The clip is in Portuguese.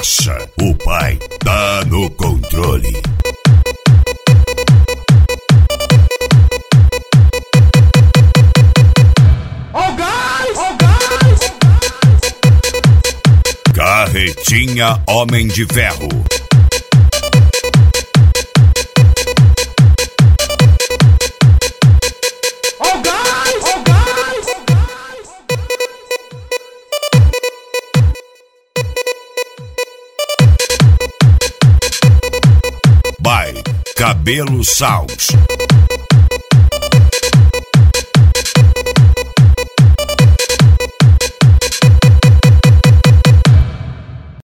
Relaxa, o pai tá no controle. Carretinha Homem de Ferro. By Cabelo Sounds.